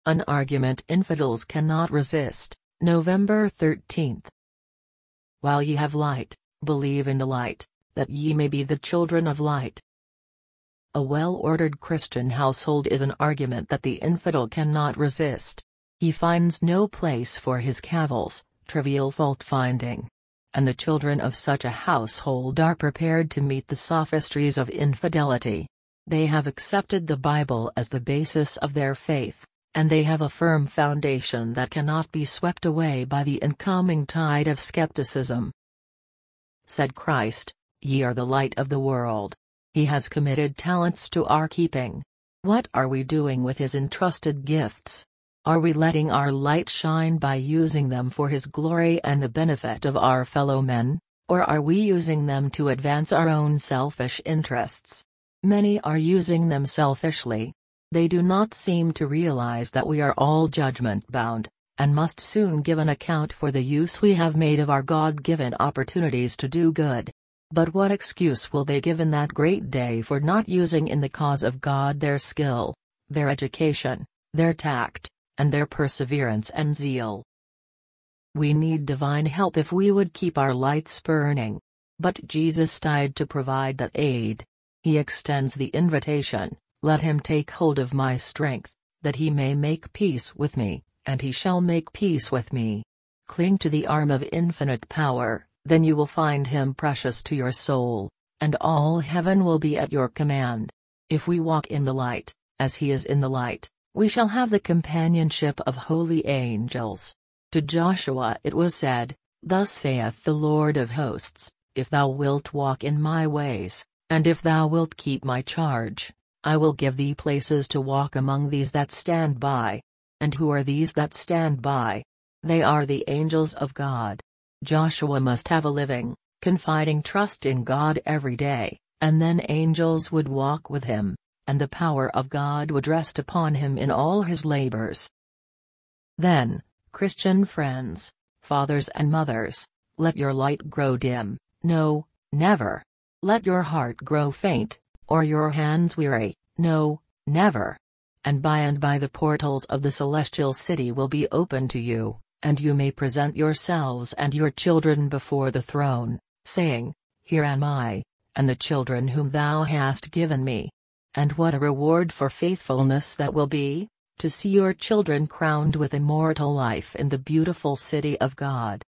An argument infidels cannot resist, November 13. While ye have light, believe in the light, that ye may be the children of light. A well-ordered Christian household is an argument that the infidel cannot resist. He finds no place for his cavils, trivial fault-finding. And the children of such a household are prepared to meet the sophistries of infidelity. They have accepted the Bible as the basis of their faith, and they have a firm foundation that cannot be swept away by the incoming tide of skepticism. Said Christ, "Ye are the light of the world." He has committed talents to our keeping. What are we doing with his entrusted gifts? Are we letting our light shine by using them for his glory and the benefit of our fellow men, or are we using them to advance our own selfish interests? Many are using them selfishly. They do not seem to realize that we are all judgment-bound, and must soon give an account for the use we have made of our God-given opportunities to do good. But what excuse will they give in that great day for not using in the cause of God their skill, their education, their tact, and their perseverance and zeal? We need divine help if we would keep our lights burning. But Jesus died to provide that aid. He extends the invitation, "Let him take hold of my strength, that he may make peace with me, and he shall make peace with me." Cling to the arm of infinite power, then you will find him precious to your soul, and all heaven will be at your command. If we walk in the light, as he is in the light, we shall have the companionship of holy angels. To Joshua it was said, "Thus saith the Lord of hosts, if thou wilt walk in my ways, and if thou wilt keep my charge, I will give thee places to walk among these that stand by." And who are these that stand by? They are the angels of God. Joshua must have a living, confiding trust in God every day, and then angels would walk with him, and the power of God would rest upon him in all his labors. Then, Christian friends, fathers and mothers, let your light grow dim, no, never. Let your heart grow faint, or your hands weary, no, never. And by the portals of the celestial city will be open to you, and you may present yourselves and your children before the throne, saying, "Here am I, and the children whom thou hast given me." And what a reward for faithfulness that will be, to see your children crowned with immortal life in the beautiful city of God.